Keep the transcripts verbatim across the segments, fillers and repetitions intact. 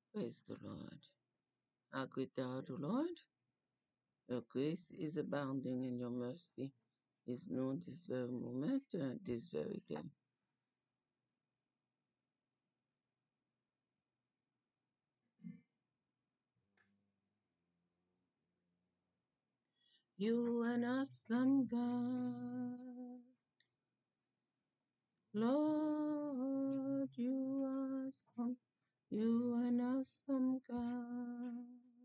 Praise the Lord. How great thou art, O Lord. Your grace is abounding and your mercy is known this very moment, uh, this very day. You an awesome God. Lord, you are awesome. You an awesome God.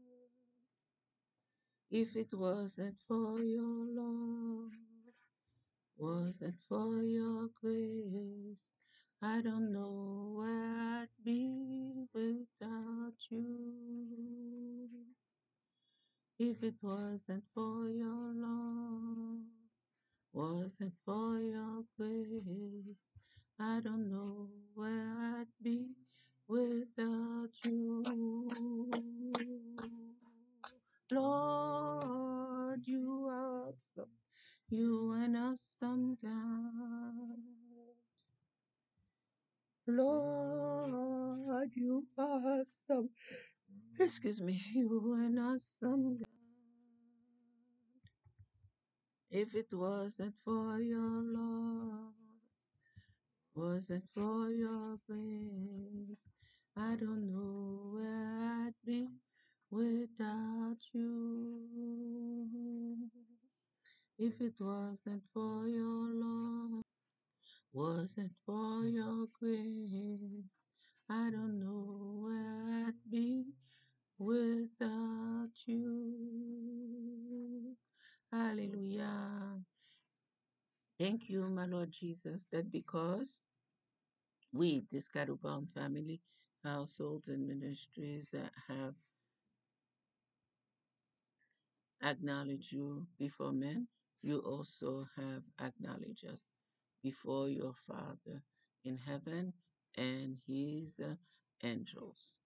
If it wasn't for your love, wasn't for your grace, I don't know where I'd be without you. If it wasn't for your love, wasn't for your grace, I don't know where I'd be without you. Lord, you are awesome. You an awesome God. Lord, you are awesome. Excuse me, you an awesome God. If it wasn't for your love, wasn't for your grace, I don't know where I'd be without you. If it wasn't for your love, wasn't for your grace, I don't know where I'd be without you. Hallelujah. Thank you, my Lord Jesus, that because we, this Cattle Bound family, households, and ministries that have acknowledged you before men, you also have acknowledged us before your Father in heaven and his uh, angels.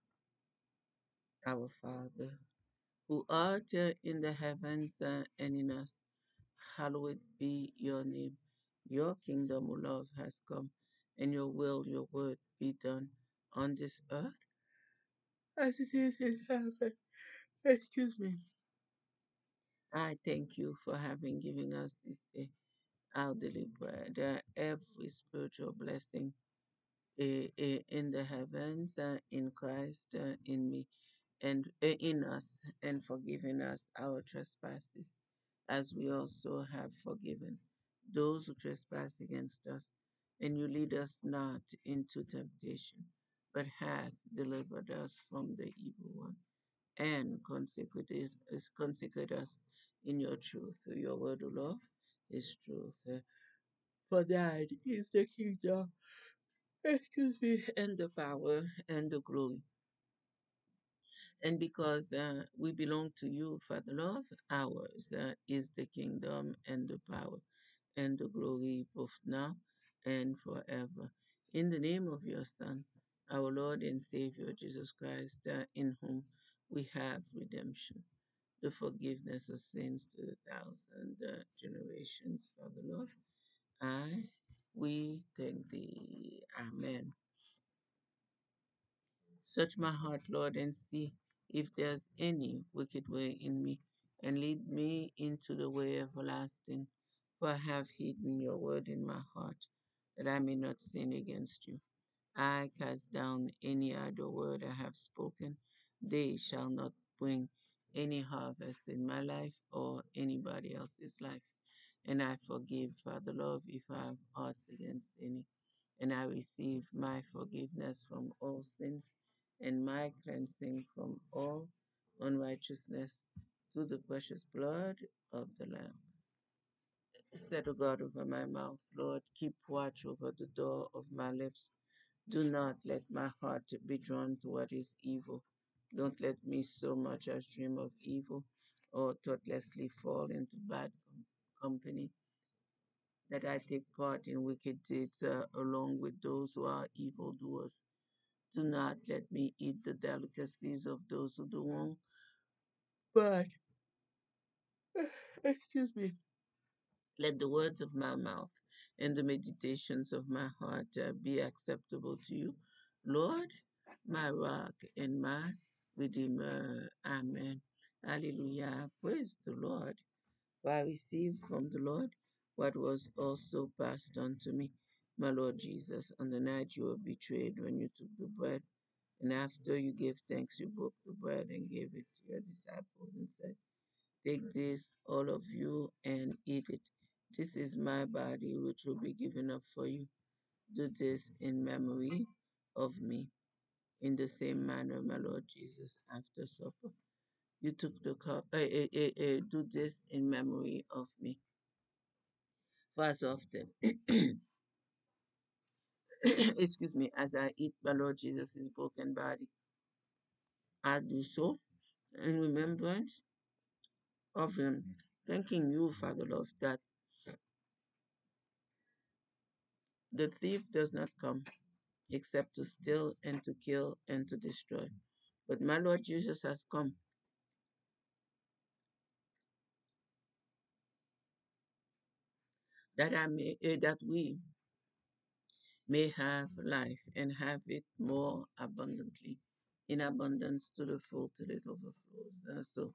Our Father, who art uh, in the heavens uh, and in us, hallowed be your name. Your kingdom, O Lord, has come, and your will, your word be done on this earth as it is in heaven. Excuse me. I thank you for having given us this day our daily bread, uh, every spiritual blessing eh, eh, in the heavens, uh, in Christ, uh, in me, and uh, in us, and forgiving us our trespasses, as we also have forgiven those who trespass against us. And you lead us not into temptation, but hast delivered us from the evil one, and consecrated, us- consecrate us in your truth. Your word, O Lord, is truth. Uh, For thine is the kingdom, excuse me, and the power and the glory. And because uh, we belong to you, Father Lord, ours uh, is the kingdom and the power and the glory both now and forever. In the name of your Son, our Lord and Savior Jesus Christ, uh, in whom we have redemption, the forgiveness of sins to a thousand uh, generations, Father Lord. I, we thank thee. Amen. Search my heart, Lord, and see if there's any wicked way in me, and lead me into the way everlasting. For I have hidden your word in my heart, that I may not sin against you. I cast down any idle word I have spoken. They shall not bring any harvest in my life or anybody else's life. And I forgive, Father Lord, if I have aught against any, and I receive my forgiveness from all sins and my cleansing from all unrighteousness through the precious blood of the Lamb. Set, O God, over my mouth, Lord, keep watch over the door of my lips. Do not let my heart be drawn to what is evil. Don't let me so much as dream of evil or thoughtlessly fall into bad com- company, that I take part in wicked deeds uh, along with those who are evildoers. Do not let me eat the delicacies of those who do wrong, but, excuse me, let the words of my mouth and the meditations of my heart uh, be acceptable to you, Lord, my rock and my redeemer. Amen. Hallelujah. Praise the Lord. For I received from the Lord what was also passed on to me. My Lord Jesus, on the night you were betrayed, when you took the bread, and after you gave thanks, you broke the bread and gave it to your disciples and said, take this, all of you, and eat it. This is my body, which will be given up for you. Do this in memory of me. In the same manner, my Lord Jesus, after supper, you took the cup. Uh, uh, uh, uh, do this in memory of me. For as often, excuse me, as I eat my Lord Jesus' broken body, I do so in remembrance of him, thanking you, Father Lord, that the thief does not come except to steal and to kill and to destroy. But my Lord Jesus has come that I may, eh, that we may have life and have it more abundantly, in abundance to the full till it overflows. Uh, so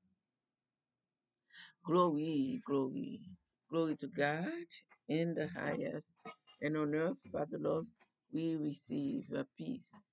glory, glory, glory to God in the highest, and on earth, Father Lord, we receive a peace,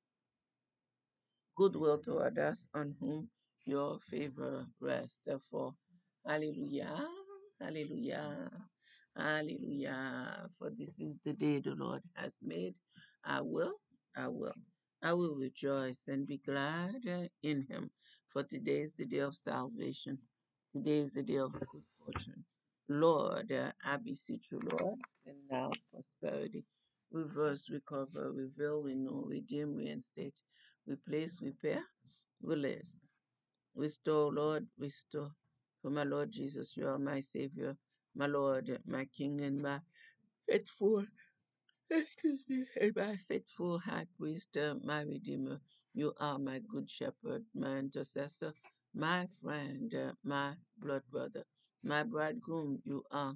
goodwill toward us, on whom your favor rests. Therefore, hallelujah, hallelujah, hallelujah. For this is the day the Lord has made. I will, I will, I will rejoice and be glad uh, in him. For today is the day of salvation. Today is the day of good fortune. Lord, uh, I beseech you, Lord, and now prosperity. Reverse, recover, reveal, renew, redeem, reinstate, replace, repair, release. Restore, Lord, restore. For my Lord Jesus, you are my Savior, my Lord, my King, and my faithful, excuse me, and my faithful high priest, uh, my Redeemer. You are my good shepherd, my intercessor, my friend, uh, my blood brother, my bridegroom. You are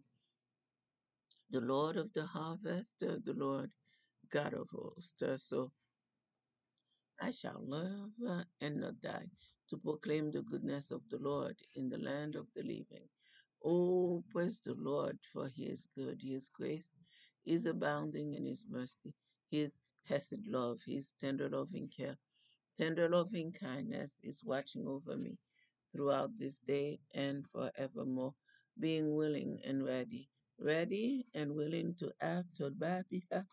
the Lord of the harvest, uh, the Lord God of hosts. Uh, so I shall live uh, and not die to proclaim the goodness of the Lord in the land of the living. Oh, praise the Lord, for he is good. His grace is abounding in his mercy. His hesed love, his tender loving care, tender loving kindness is watching over me throughout this day and forevermore, being willing and ready, ready and willing to act on my behalf.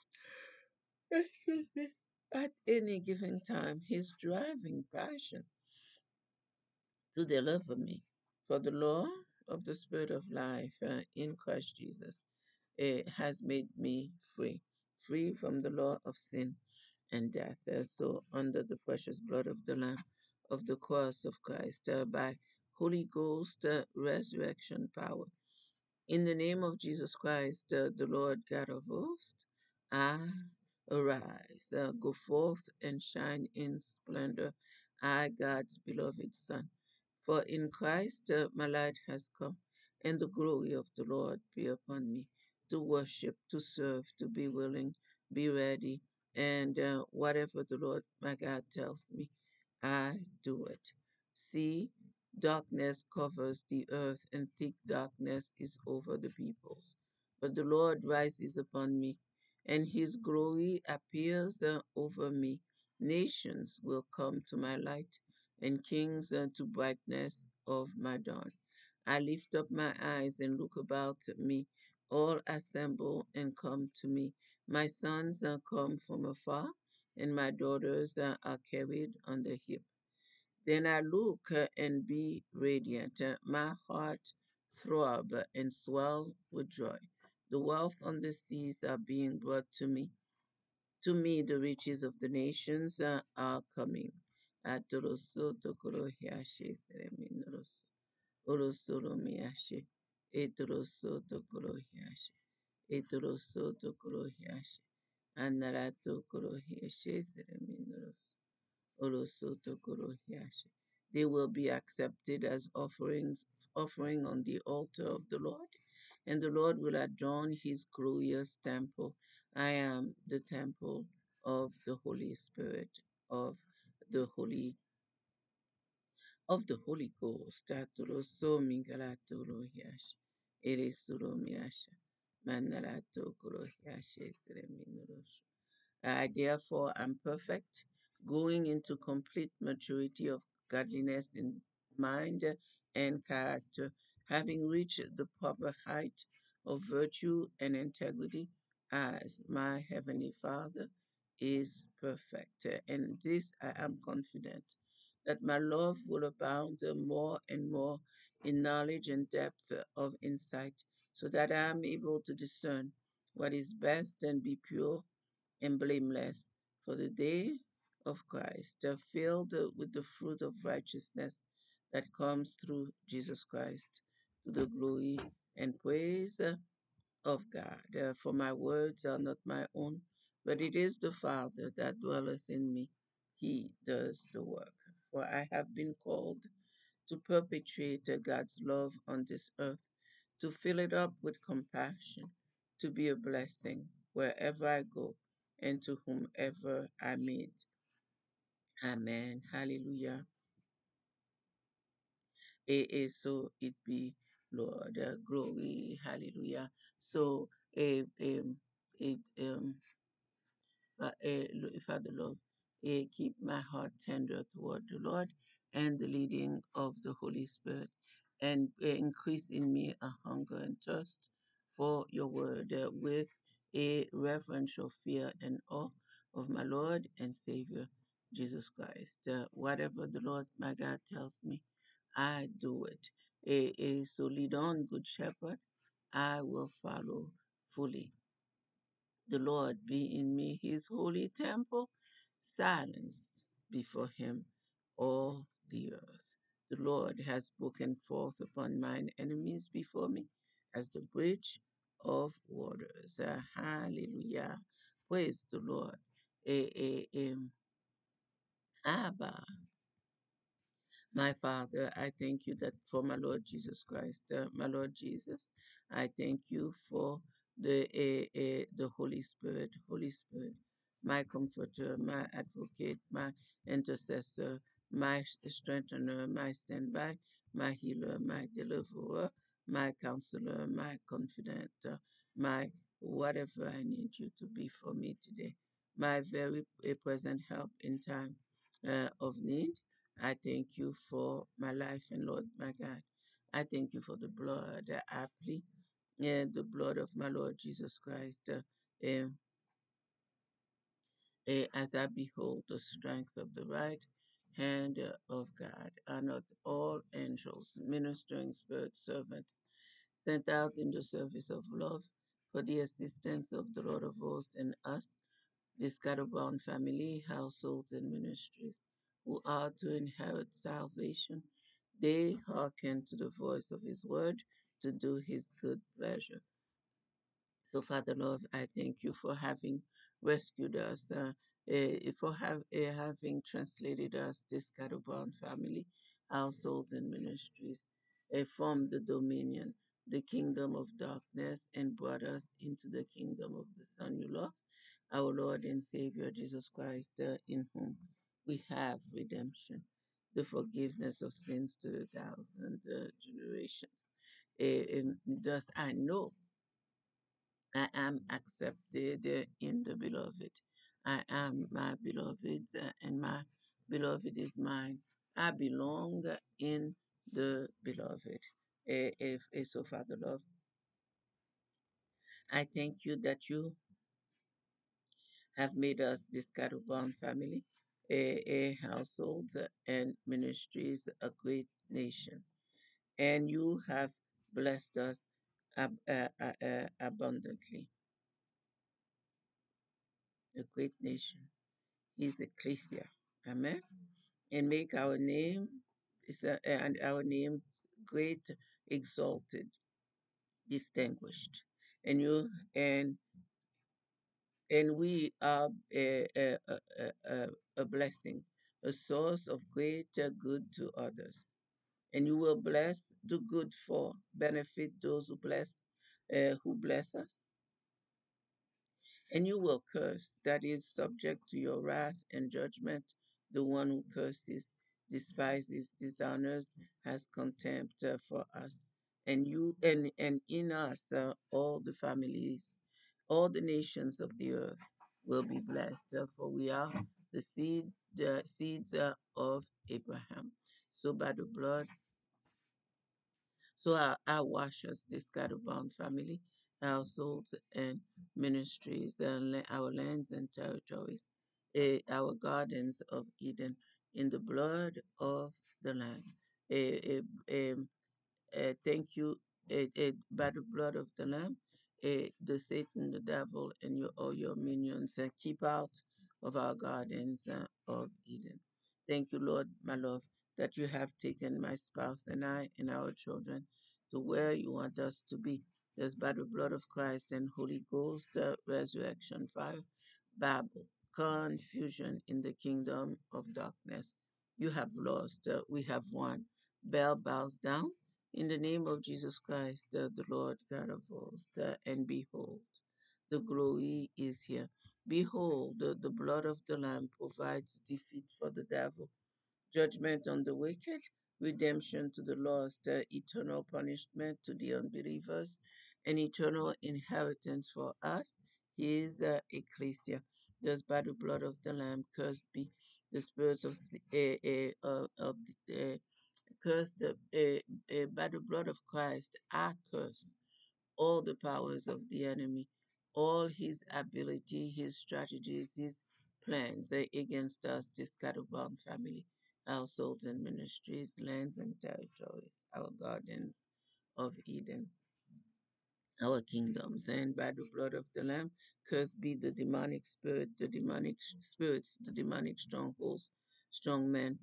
Excuse me. At any given time, his driving passion to deliver me. For the law of the Spirit of life uh, in Christ Jesus uh, has made me free, free from the law of sin and death. Uh, so, under the precious blood of the Lamb of the cross of Christ, uh, by Holy Ghost uh, resurrection power, in the name of Jesus Christ, uh, the Lord God of hosts, I arise, uh, go forth and shine in splendor, I, God's beloved Son. For in Christ uh, my light has come, and the glory of the Lord be upon me, to worship, to serve, to be willing, be ready, and uh, whatever the Lord my God tells me, I do it. See, darkness covers the earth, and thick darkness is over the peoples. But the Lord rises upon me, and his glory appears uh, over me. Nations will come to my light, and kings uh, to brightness of my dawn. I lift up my eyes and look about me. All assemble and come to me. My sons uh, come from afar, and my daughters uh, are carried on the hip. Then I look uh, and be radiant. Uh, My heart throb and swell with joy. The wealth on the seas are being brought to me. To me, the riches of the nations uh, are coming. Atoroso tokorohiashe sereminoroso. Orosoro miyashe. Etoroso tokorohiashe. Etoroso tokorohiashe. Anarato korohiashe sereminoroso. Orosotokorohiashe. They will be accepted as offerings, offering on the altar of the Lord, and the Lord will adorn his glorious temple. I am the temple of the Holy Spirit. of the Holy of the Holy Ghost. Taturo so mingalaturo hiash. Eresuro miasha. Manalato kuro hiash estre minuros. I therefore am perfect, going into complete maturity of godliness in mind and character, having reached the proper height of virtue and integrity, as my heavenly Father is perfect. And this I am confident that my love will abound more and more in knowledge and depth of insight, so that I am able to discern what is best and be pure and blameless for the day of Christ, uh, filled uh, with the fruit of righteousness that comes through Jesus Christ, to the glory and praise uh, of God. Uh, for my words are not my own, but it is the Father that dwelleth in me. He does the work. For I have been called to perpetuate uh, God's love on this earth, to fill it up with compassion, to be a blessing wherever I go and to whomever I meet. Amen. Hallelujah. It is so it be, Lord. Uh, glory. Hallelujah. So, uh, um, it, um, Fa- eh, Lo- Father Lord, eh, keep my heart tender toward the Lord and the leading of the Holy Spirit, and eh, increase in me a hunger and thirst for your word eh, with a reverential fear and awe of my Lord and Savior, Jesus Christ. Uh, whatever the Lord my God tells me, I do it. Eh, eh, so lead on, Good Shepherd. I will follow fully. The Lord be in me, his holy temple, silenced before him all the earth. The Lord has spoken forth upon mine enemies before me as the bridge of waters. Uh, hallelujah. Praise the Lord. Eh, eh, em, Abba, my Father, I thank you that for my Lord Jesus Christ, uh, my Lord Jesus, I thank you for the uh, uh, the Holy Spirit, Holy Spirit, my comforter, my advocate, my intercessor, my strengthener, my standby, my healer, my deliverer, my counselor, my confidant, uh, my whatever I need you to be for me today, my very uh, present help in time uh, of need. I thank you for my life and Lord my God. I thank you for the blood that I plead, and the blood of my Lord Jesus Christ. Uh, eh, eh, as I behold the strength of the right hand uh, of God, are not all angels, ministering spirit servants, sent out in the service of love for the assistance of the Lord of hosts and us, the scatterbound family, households, and ministries who are to inherit salvation? They hearken to the voice of his word to do his good pleasure. So, Father Lord, I thank you for having rescued us, uh, eh, for have, eh, having translated us, this Scatterbound family, households, and ministries, eh, from the dominion, the kingdom of darkness, and brought us into the kingdom of the Son you love, our Lord and Savior Jesus Christ, uh, in whom we have redemption, the forgiveness of sins to the thousand uh, generations. Eh, em, thus, I know I am accepted uh, in the beloved. I am my beloved, uh, and my beloved is mine. I belong in the beloved. Eh, If, if so, Father Love, I thank you that you have made us this Caravan family, a, a household uh, and ministries, a great nation. And you have blessed us ab- uh, uh, uh, abundantly, a great nation. His ecclesia. Amen. And make our name is a- and our names great, exalted, distinguished. And you and and we are a, a, a, a, a a blessing, a source of great uh, good to others. And you will bless, do good for, benefit those who bless, uh, who bless us. And you will curse, that is subject to your wrath and judgment, The one who curses, despises, dishonors, has contempt uh, for us. And you and, and in us uh, all the families, all the nations of the earth will be blessed, uh, for we are the seed, the seeds uh, of Abraham. So by the blood, so I, I wash us, this God-bound family, households, and ministries, and la- our lands and territories, eh, our gardens of Eden, in the blood of the Lamb. Eh, eh, em, uh, thank you, uh, uh, by the blood of the Lamb, uh, the Satan, the devil, and your all your minions, uh, keep out of our gardens uh, of Eden. Thank you, Lord, my love, that you have taken my spouse and I and our children to where you want us to be. There's by the blood of Christ and Holy Ghost, uh, resurrection fire, Babel, confusion in the kingdom of darkness. You have lost, uh, we have won. Bell bows down in the name of Jesus Christ, uh, the Lord God of hosts, uh, and behold, the glory is here. Behold, the, the blood of the Lamb provides defeat for the devil, judgment on the wicked, redemption to the lost, uh, eternal punishment to the unbelievers, and eternal inheritance for us, his uh, ecclesia. Thus, by the blood of the Lamb, cursed be the spirits of, uh, uh, of, of the, uh, cursed uh, uh, by the blood of Christ, I curse all the powers of the enemy, all his ability, his strategies, his plans uh, against us, this Scatterbound family, households and ministries, lands and territories, our gardens of Eden, our kingdoms, and by the blood of the Lamb, cursed be the demonic spirit, the demonic spirits, the demonic strongholds, strong men,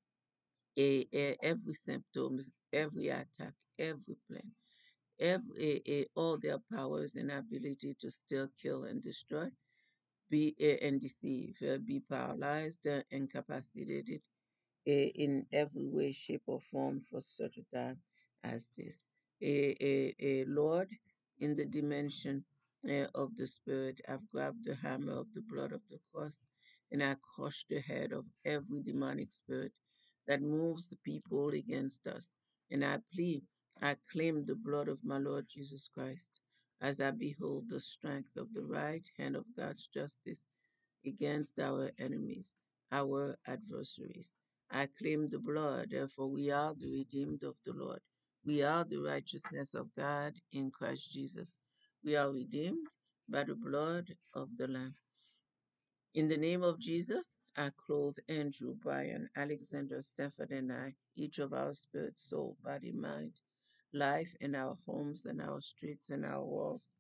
a, a- every symptoms, every attack, every plan, every a, a- all their powers and ability to still kill and destroy, be a, and deceive, uh, be paralyzed, uh, incapacitated, eh, in every way, shape, or form for such a time as this. A, a, a Lord, in the dimension eh, of the Spirit, I've grabbed the hammer of the blood of the cross and I crush the head of every demonic spirit that moves the people against us. And I plead, I claim the blood of my Lord Jesus Christ as I behold the strength of the right hand of God's justice against our enemies, our adversaries. I claim the blood, therefore we are the redeemed of the Lord. We are the righteousness of God in Christ Jesus. We are redeemed by the blood of the Lamb. In the name of Jesus, I clothe Andrew, Brian, Alexander, Stephen, and I, each of our spirit, soul, body, mind, life in our homes and our streets and our walls,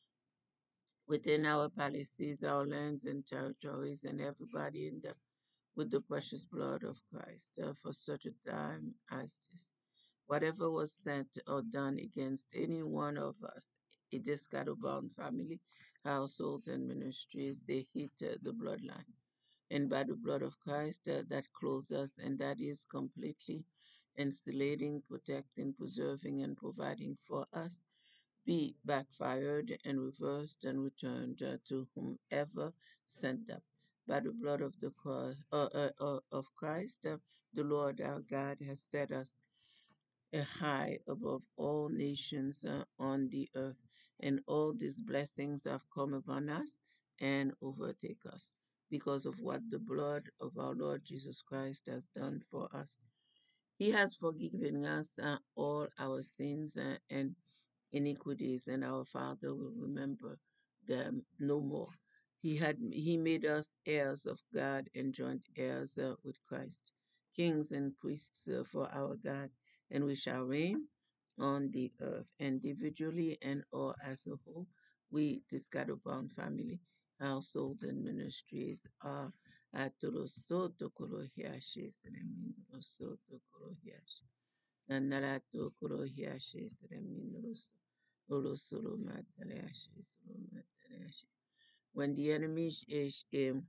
within our palaces, our lands and territories, and everybody in them with the precious blood of Christ uh, for such a time as this. Whatever was sent or done against any one of us, in this Scatterbound family, households, and ministries, they hit uh, the bloodline. And by the blood of Christ uh, that clothes us, and that is completely insulating, protecting, preserving, and providing for us, be backfired and reversed and returned uh, to whomever sent them. By the blood of the cross, uh, uh, uh, of Christ, uh, the Lord our God has set us uh, high above all nations uh, on the earth, and all these blessings have come upon us and overtake us because of what the blood of our Lord Jesus Christ has done for us. He has forgiven us uh, all our sins uh, and iniquities, and our Father will remember them no more. He had He made us heirs of God and joint heirs uh, with Christ, kings and priests uh, for our God, and we shall reign on the earth individually and or as a whole. We, this God-bound family, households and ministries are at Soto Korohiashi, Soto Korohiashi. Nandarato Kurohiashi Sreminus Urusuru Matarashi Suru Matarashi. When the enemy is, is, um,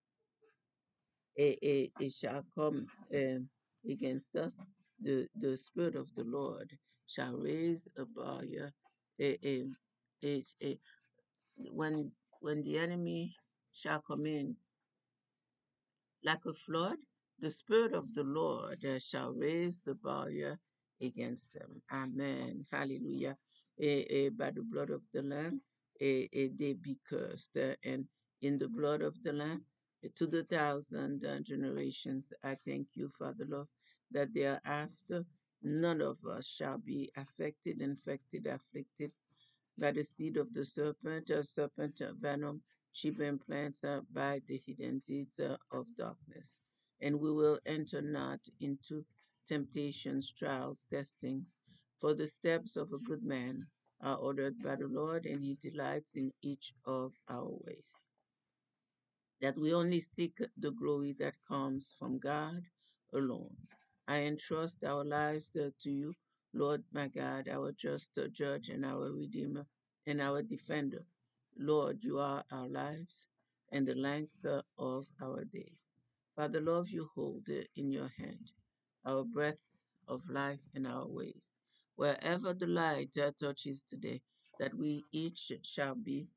it, it, it shall come um, against us, the, the Spirit of the Lord shall raise a barrier. eh, um, it, it, when when the enemy shall come in like a flood, the Spirit of the Lord uh, shall raise the barrier against them. Amen. Hallelujah. Eh, eh, by the blood of the Lamb, eh, eh, they be cursed. Uh, and in the blood of the Lamb, eh, to the thousand uh, generations, I thank you, Father Lord, that thereafter none of us shall be affected, infected, afflicted by the seed of the serpent, uh, serpent uh, venom, cheap implants uh, by the hidden deeds uh, of darkness. And we will enter not into temptations, trials, testings. For the steps of a good man are ordered by the Lord, and he delights in each of our ways, that we only seek the glory that comes from God alone. I entrust our lives to to you, Lord my God, our just judge and our Redeemer and our defender. Lord, you are our lives and the length uh, of our days. Father, love you hold it in your hand, our breath of life and our ways. Wherever the light uh, touches today, that we each shall be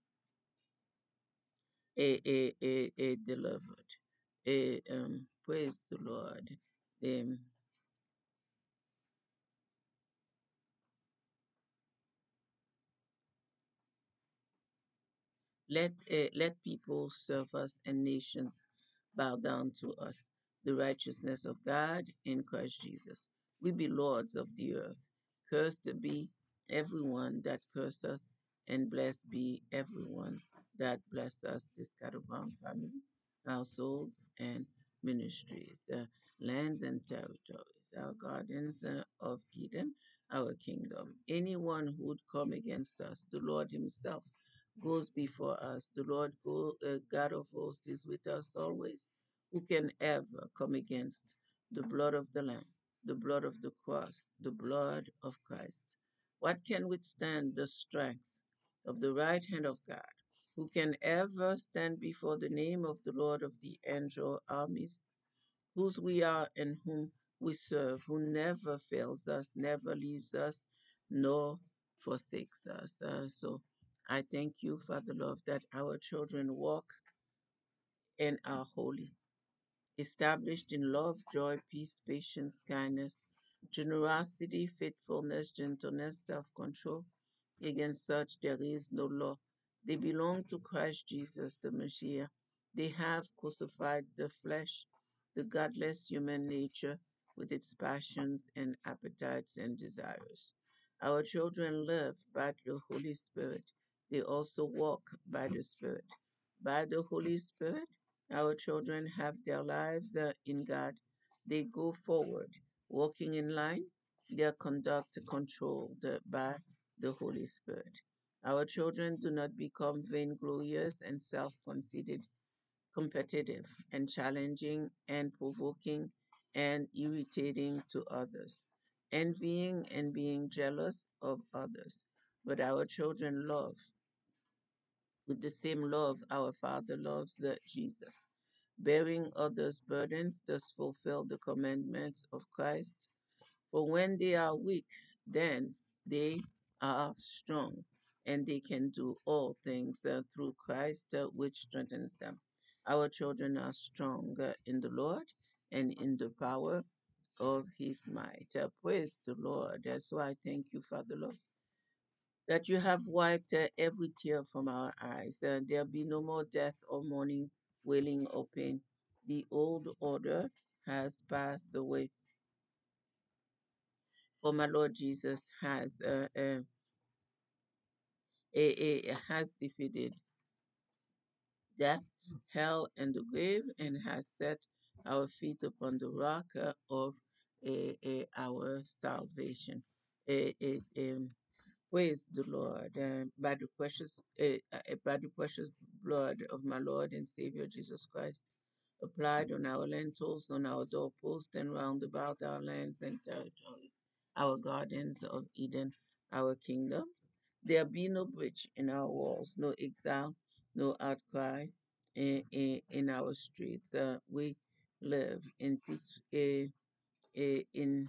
a, a, a, a delivered. A, um, praise the Lord. Um, let uh, let people serve us and nations bow down to us. The righteousness of God in Christ Jesus. We be lords of the earth. Cursed be everyone that curses us, and blessed be everyone that bless us. This Catabound family, households, and ministries, uh, lands and territories, our gardens uh, of Eden, our kingdom. Anyone who would come against us, the Lord Himself goes before us. The Lord go, uh, God of hosts is with us always. Who can ever come against the blood of the Lamb, the blood of the cross, the blood of Christ? What can withstand the strength of the right hand of God? Who can ever stand before the name of the Lord of the angel armies, whose we are and whom we serve, who never fails us, never leaves us, nor forsakes us. Uh, so I thank you, Father Lord, that our children walk and are holy, established in love, joy, peace, patience, kindness, generosity, faithfulness, gentleness, self control. Against such there is no law. They belong to Christ Jesus, the Messiah. They have crucified the flesh, the godless human nature, with its passions and appetites and desires. Our children live by the Holy Spirit. They also walk by the Spirit. By the Holy Spirit, our children have their lives uh, in God. They go forward, walking in line, their conduct controlled uh, by the Holy Spirit. Our children do not become vainglorious and self conceited, competitive and challenging and provoking and irritating to others, envying and being jealous of others. But our children love with the same love our Father loves the Jesus. Bearing others' burdens thus fulfill the commandments of Christ. For when they are weak, then they are strong, and they can do all things uh, through Christ, uh, which strengthens them. Our children are strong uh, in the Lord and in the power of his might. Uh, praise the Lord. That's why I thank you, Father Lord, that you have wiped uh, every tear from our eyes. Uh, there'll be no more death or mourning, wailing or pain. The old order has passed away. For my Lord Jesus has uh, uh, a, a, has defeated death, hell, and the grave, and has set our feet upon the rock uh, of uh, uh, our salvation. Uh, uh, um, Praise the Lord. Uh, by the precious, uh, uh, by the precious blood of my Lord and Savior Jesus Christ, applied on our lentils, on our doorposts, and round about our lands and territories, our gardens of Eden, our kingdoms. There be no breach in our walls, no exile, no outcry in, in, in our streets. Uh, we live in peace, uh, uh, in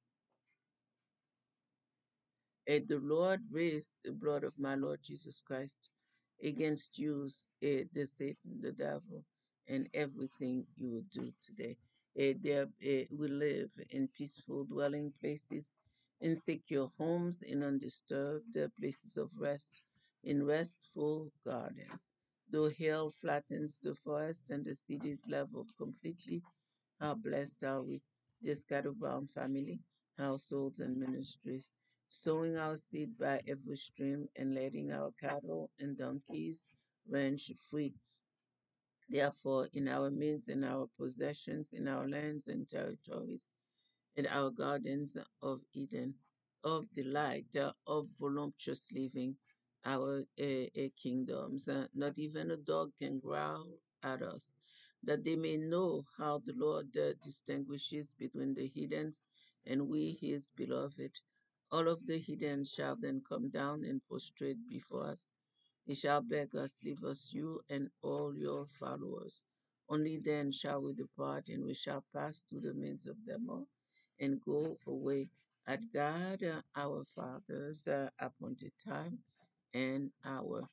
And the Lord raised the blood of my Lord Jesus Christ against you, eh, the Satan, the devil, and everything you will do today. Eh, there, eh, we live in peaceful dwelling places, in secure homes, in undisturbed uh, places of rest, in restful gardens. Though hell flattens the forest and the city is leveled completely, how blessed are we, this cattle-bound family, households, and ministries, sowing our seed by every stream and letting our cattle and donkeys range free. Therefore, in our means, in our possessions, in our lands and territories, in our gardens of Eden, of delight, uh, of voluptuous living, our uh, uh, kingdoms. Uh, not even a dog can growl at us, that they may know how the Lord uh, distinguishes between the heathens and we, his beloved. All of the heathens shall then come down and prostrate before us. He shall beg us, leave us you and all your followers. Only then shall we depart, and we shall pass through the midst of them all, and go away at God uh, our Father's uh, appointed time and hour.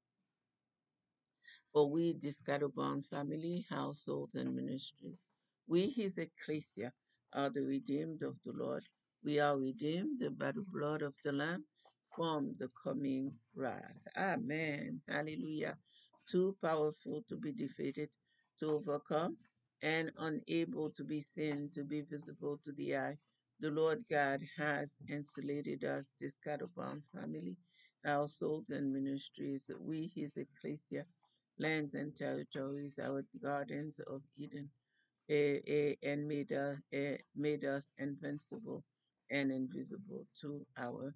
For we, the scatterbound family, households, and ministries, we, his ecclesia, are the redeemed of the Lord. We are redeemed by the blood of the Lamb from the coming wrath. Amen. Hallelujah. Too powerful to be defeated, to overcome, and unable to be seen, to be visible to the eye. The Lord God has insulated us, the scatterbound family, households, and ministries. We, his ecclesia, lands and territories, our gardens of Eden, eh, eh, and made, uh, eh, made us invincible and invisible to our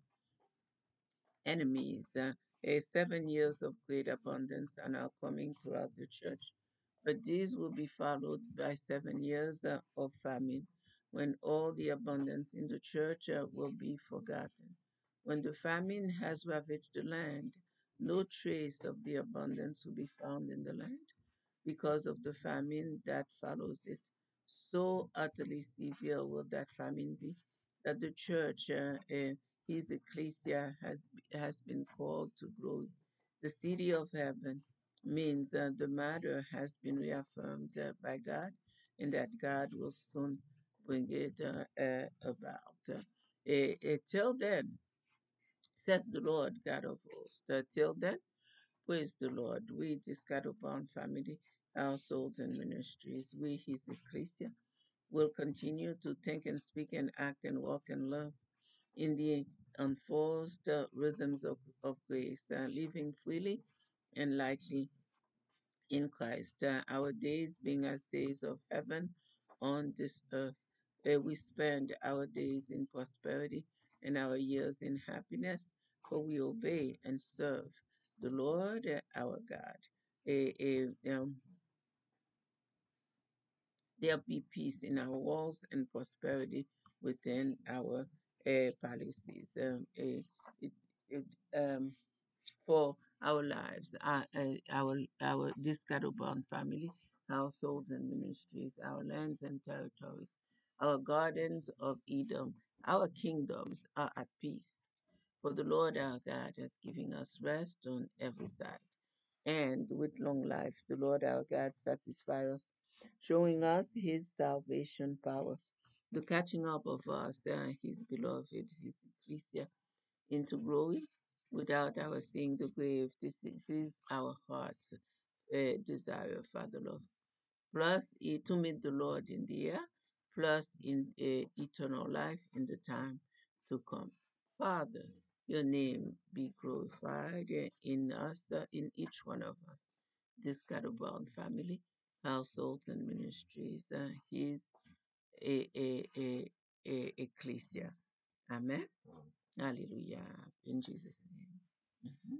enemies. Uh, eh, seven years of great abundance are now coming throughout the church, but these will be followed by seven years uh, of famine, when all the abundance in the church uh, will be forgotten. When the famine has ravaged the land, no trace of the abundance will be found in the land because of the famine that follows it. So utterly severe will that famine be that the church, uh, uh, his ecclesia, has, has been called to glory. The city of heaven means uh, the matter has been reaffirmed uh, by God, and that God will soon bring it uh, uh, about. Uh, eh, eh, till then, says the Lord God of hosts, uh, till then, praise the Lord. We, the Scatterbound family, households, and ministries, we, his ecclesia, will continue to think and speak and act and walk in love in the unforced uh, rhythms of, of grace, uh, living freely and lightly in Christ. Uh, our days being as days of heaven on this earth, where we spend our days in prosperity and our years in happiness, for we obey and serve the Lord uh, our God. Eh, eh, um, there be peace in our walls and prosperity within our uh, palaces. Um, eh, it, it, um, for our lives, our, uh, our, our this cattle-bound family, households and ministries, our lands and territories, our gardens of Edom, our kingdoms are at peace. For the Lord our God has given us rest on every side. And with long life, the Lord our God satisfies us, showing us his salvation power, the catching up of us, uh, his beloved, his ecclesia, into glory without our seeing the grave. This is, this is our heart's uh, desire, Father Lord. Plus, eh, to meet the Lord in the air, plus in uh, eternal life in the time to come. Father, your name be glorified eh, in us, uh, in each one of us. This God-bound family, households, and ministries. Uh, his a, a, a, a ecclesia. Amen. Hallelujah. In Jesus' name. Mhm.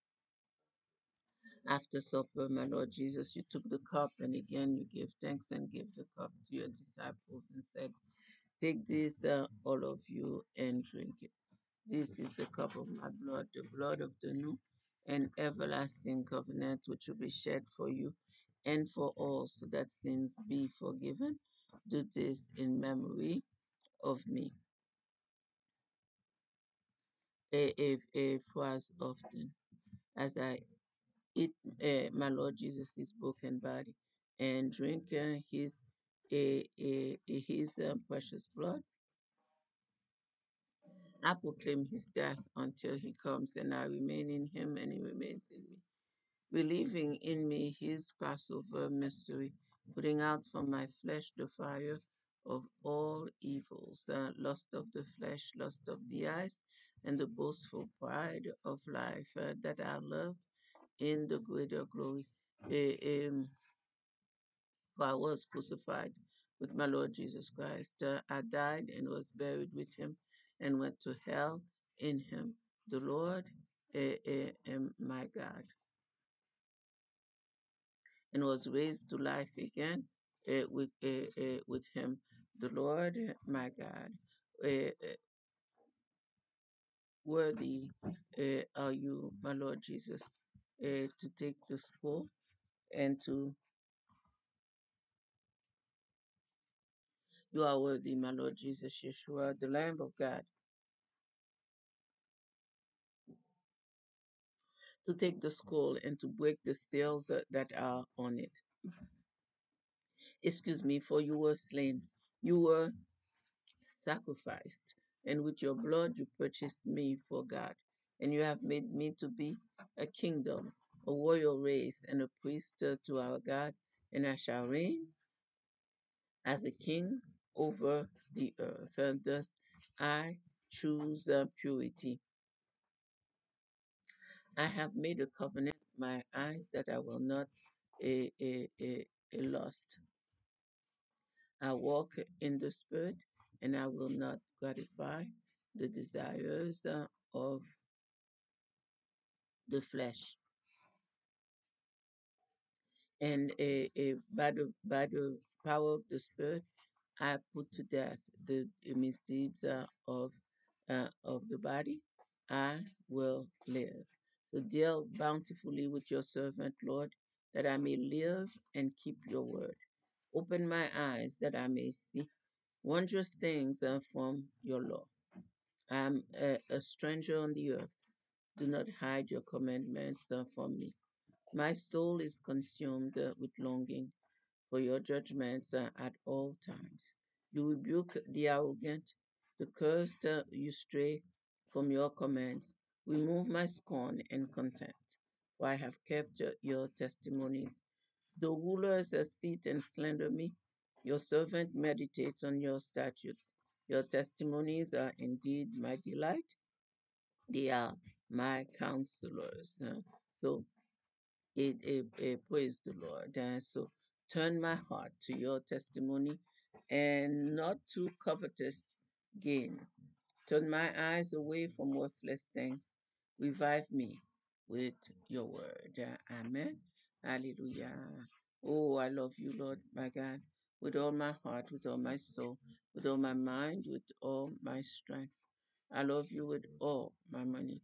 After supper, my Lord Jesus, you took the cup and again you gave thanks and gave the cup to your disciples and said, take this, uh, all of you, and drink it. This is the cup of my blood, the blood of the new and everlasting covenant, which will be shed for you and for all, so that sins be forgiven. Do this in memory of me. If, if, if as often as I eat uh, my Lord Jesus' broken body and drink uh, his uh, uh, his uh, precious blood. I proclaim his death until he comes, and I remain in him, and he remains in me, relieving in me his Passover mystery, putting out from my flesh the fire of all evils, the lust of the flesh, lust of the eyes, and the boastful pride of life, uh, that I love in the greater glory. Eh, um, for I was crucified with my Lord Jesus Christ. Uh, I died and was buried with him and went to hell in him. The Lord, uh, uh, um, my God, and was raised to life again uh, with, uh, uh, with him. The Lord, uh, my God, uh, uh, worthy uh, are you, my Lord Jesus, uh, to take the scroll and to, you are worthy, my Lord Jesus, Yeshua, the Lamb of God, to take the scroll and to break the seals uh, that are on it. Excuse me, for you were slain, you were sacrificed, and with your blood you purchased me for God, and you have made me to be a kingdom, a royal race, and a priest uh, to our God, and I shall reign as a king over the earth. And thus I choose uh, purity. I have made a covenant with my eyes that I will not a, a, a, a lust. I walk in the Spirit, and I will not gratify the desires uh, of the flesh. And uh, uh, by, the, by the power of the Spirit, I put to death the misdeeds uh, of, uh, of the body. I will live. So deal bountifully with your servant, Lord, that I may live and keep your word. Open my eyes that I may see wondrous things uh, from your law. I am a, a stranger on the earth. Do not hide your commandments uh, from me. My soul is consumed uh, with longing for your judgments uh, at all times. You rebuke the arrogant, the cursed, uh, you stray from your commands. Remove my scorn and contempt, for I have kept your, your testimonies. The rulers uh, sit and slander me. Your servant meditates on your statutes. Your testimonies are indeed my delight. They are my counselors. Uh, so it, it, it praise the Lord. Uh, so turn my heart to your testimony and not to covetous gain. Turn my eyes away from worthless things. Revive me with your word. Uh, Amen. Hallelujah. Oh, I love you, Lord, my God, with all my heart, with all my soul, with all my mind, with all my strength. I love you with all my money.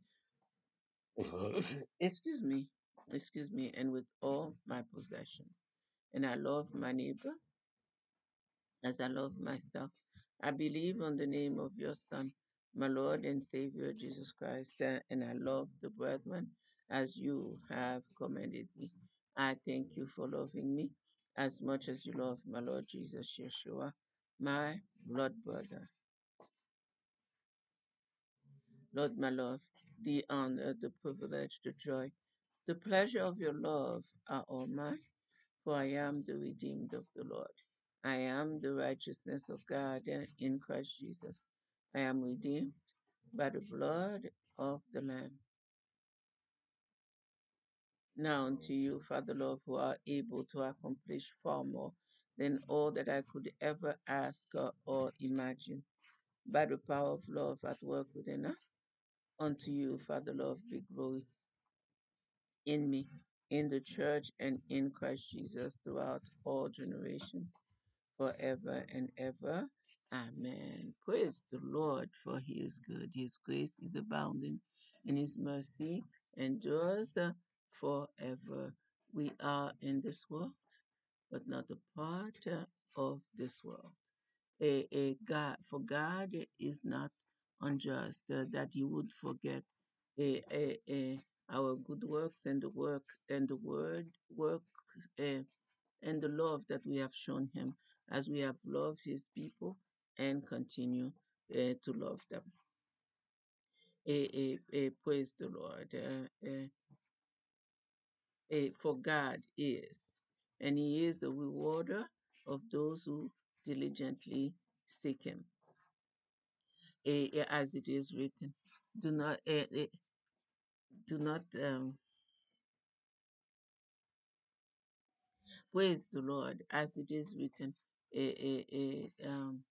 Excuse me. Excuse me. And with all my possessions. And I love my neighbor as I love myself. I believe on the name of your Son, my Lord and Savior Jesus Christ, uh, and I love the brethren as you have commanded me. I thank you for loving me as much as you love my Lord Jesus Yeshua, my blood brother. Lord, my love, the honor, the privilege, the joy, the pleasure of your love are all mine, for I am the redeemed of the Lord. I am the righteousness of God uh, in Christ Jesus. I am redeemed by the blood of the Lamb. Now unto you, Father Lord, who are able to accomplish far more than all that I could ever ask uh, or imagine, by the power of love at work within us. Unto you, Father Lord, be glory in me, in the church, and in Christ Jesus throughout all generations, forever and ever. Amen. Praise the Lord, for he is good. His grace is abounding, and his mercy endures uh, forever. We are in this world, but not a part uh, of this world. A, a God, for God is not unjust uh, that he would forget a, a, a, our good works and the work and the word work uh, and the love that we have shown him as we have loved his people and continue uh, to love them. Eh, eh, eh, praise the Lord. Uh, eh, eh, for God is, and he is the rewarder of those who diligently seek him. Eh, eh, as it is written, do not, eh, eh, do not, um, praise the Lord, as it is written, eh, eh, eh, um,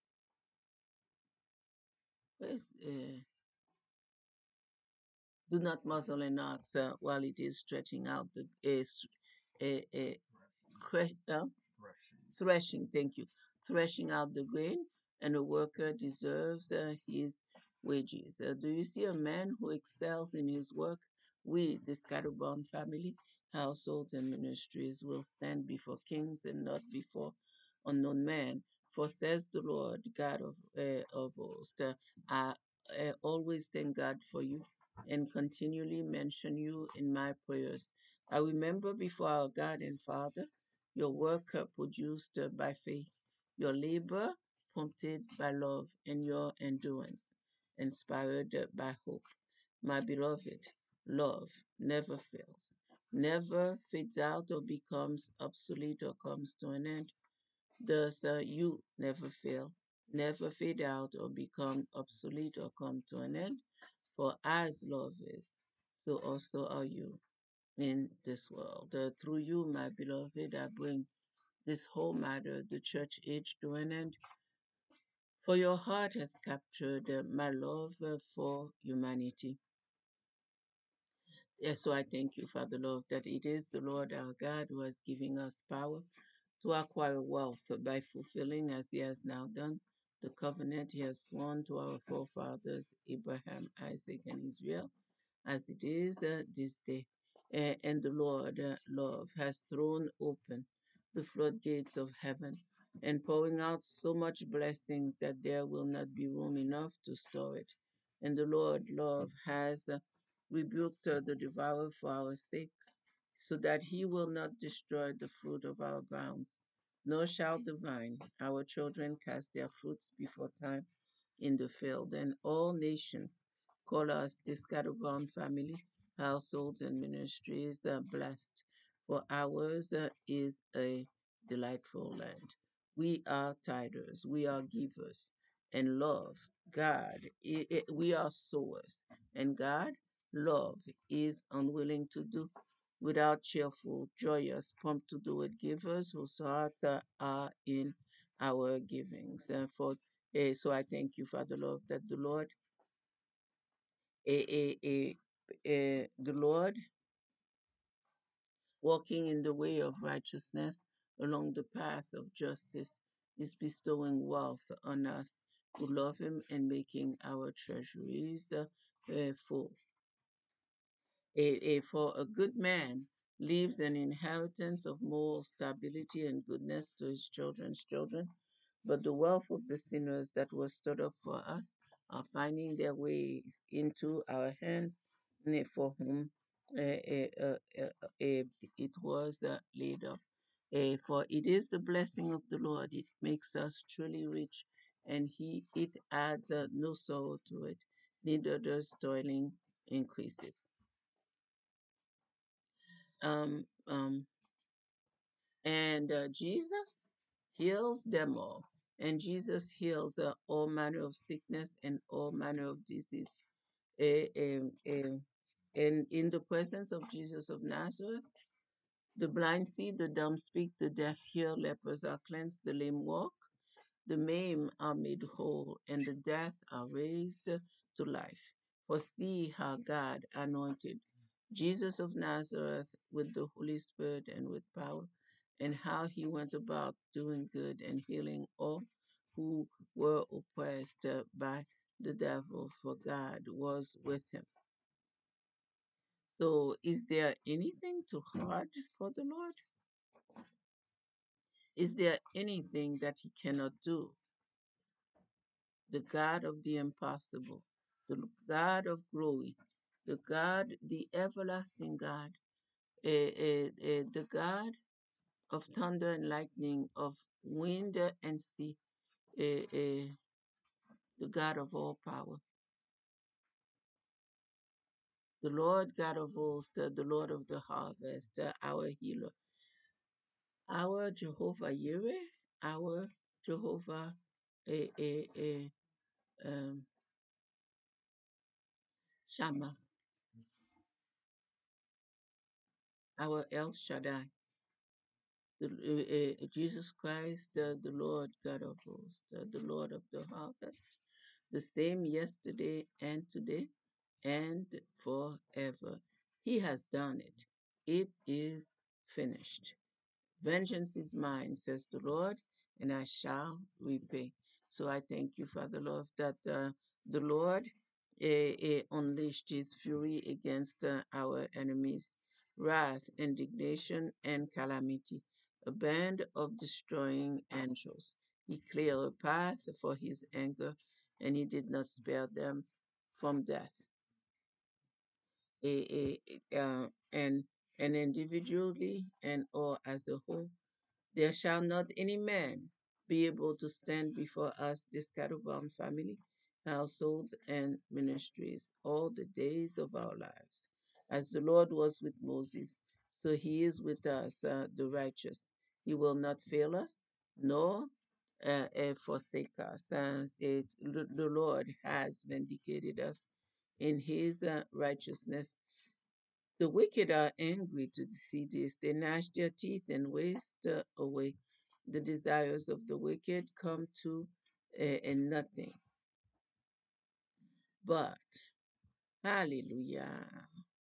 praise, eh, do not muzzle an ox uh, while it is stretching out the uh, uh, uh, cre- uh, threshing, thank you, threshing out the grain, and a worker deserves uh, his wages. Uh, do you see a man who excels in his work? We, the Scatterborn family, households, and ministries will stand before kings and not before unknown men. For says the Lord God of uh, of hosts, uh, I uh, always thank God for you and continually mention you in my prayers. I remember before our God and Father your work uh, produced uh, by faith, your labor prompted by love, and your endurance inspired uh, by hope. My beloved, love never fails, never fades out or becomes obsolete or comes to an end. Thus, uh, you never fail, never fade out or become obsolete or come to an end. For as love is, so also are you in this world. Uh, through you, my beloved, I bring this whole matter, the church age, to an end. For your heart has captured uh, my love uh, for humanity. Yes, so I thank you, Father Lord, that it is the Lord our God who has given us power to acquire wealth by fulfilling, as he has now done, the covenant he has sworn to our forefathers, Abraham, Isaac, and Israel, as it is uh, this day. Uh, and the Lord, uh, love, has thrown open the floodgates of heaven and pouring out so much blessing that there will not be room enough to store it. And the Lord, love, has uh, rebuked uh, the devourer for our sakes, so that he will not destroy the fruit of our grounds, nor shall the vine, our children, cast their fruits before time in the field. And all nations call us the Scatterborn family, households, and ministries uh, blessed, for ours uh, is a delightful land. We are tiders, we are givers, and love God. I- I- we are sowers, and God, love, is unwilling to do without cheerful, joyous, prompt to do it givers whose hearts are, are in our givings. Uh, for uh, so I thank you, Father Lord, that the Lord a, a, a, a, the Lord, walking in the way of righteousness along the path of justice, is bestowing wealth on us who love Him and making our treasuries uh, uh, full. A, a, for a good man leaves an inheritance of moral stability and goodness to his children's children, but the wealth of the sinners that was stored up for us are finding their ways into our hands, and for whom uh, uh, uh, uh, uh, it was uh, laid up. Uh, for it is the blessing of the Lord; it makes us truly rich, and He it adds uh, no sorrow to it, neither does toiling increase it. Um, um, and uh, Jesus heals them all. And Jesus heals uh, all manner of sickness and all manner of disease. Eh, em, em, and in the presence of Jesus of Nazareth, the blind see, the dumb speak, the deaf hear, lepers are cleansed, the lame walk, the maimed are made whole, and the dead are raised to life. For see how God anointed Jesus of Nazareth with the Holy Spirit and with power, and how he went about doing good and healing all who were oppressed uh, by the devil, for God was with him. So, is there anything too hard for the Lord? Is there anything that he cannot do? The God of the impossible, the God of glory, the God, the everlasting God, eh, eh, eh, the God. of thunder and lightning, of wind and sea, eh, eh, the God of all power, the Lord God of hosts, uh, the Lord of the harvest, uh, our healer, our Jehovah Yireh, our Jehovah eh, eh, eh, um, Shammah, our El Shaddai, the, uh, uh, Jesus Christ, uh, the Lord God of hosts, uh, the Lord of the harvest, the same yesterday and today and forever. He has done it. It is finished. Vengeance is mine, says the Lord, and I shall repay. So I thank you, Father Lord, that uh, the Lord eh, eh, unleashed his fury against uh, our enemies, wrath, indignation, and calamity, a band of destroying angels. He cleared a path for his anger, and he did not spare them from death. Eh, eh, uh, and and individually and or as a whole, there shall not any man be able to stand before us, this Cattlebaum family, households, and ministries all the days of our lives. As the Lord was with Moses, so he is with us, uh, the righteous. He will not fail us, nor uh, uh, forsake us. Uh, it, the the Lord has vindicated us in his uh, righteousness. The wicked are angry to see this. They gnash their teeth and waste uh, away. The desires of the wicked come to uh, and nothing. But, hallelujah,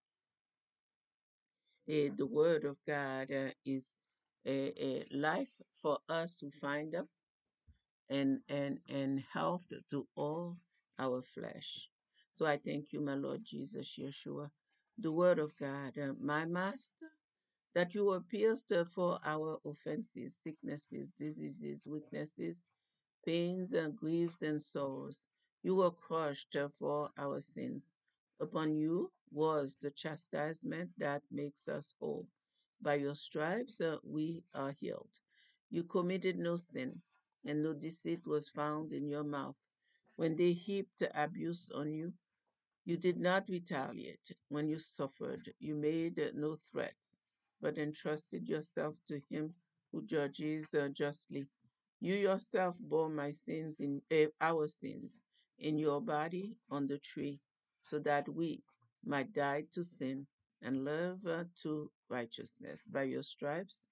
eh, the word of God uh, is a, a life for us who find them and, and, and health to all our flesh. So I thank you, my Lord Jesus Yeshua, the word of God, uh, my master, that you were pierced uh, for our offenses, sicknesses, diseases, weaknesses, pains, and griefs, and sorrows. You were crushed uh, for our sins. Upon you was the chastisement that makes us whole. By your stripes uh, we are healed. You committed no sin, and no deceit was found in your mouth. When they heaped abuse on you, you did not retaliate. When you suffered, you made no threats, but entrusted yourself to him who judges uh, justly. You yourself bore my sins in eh, our sins in your body on the tree, so that we might die to sin and live uh, to righteousness. By your stripes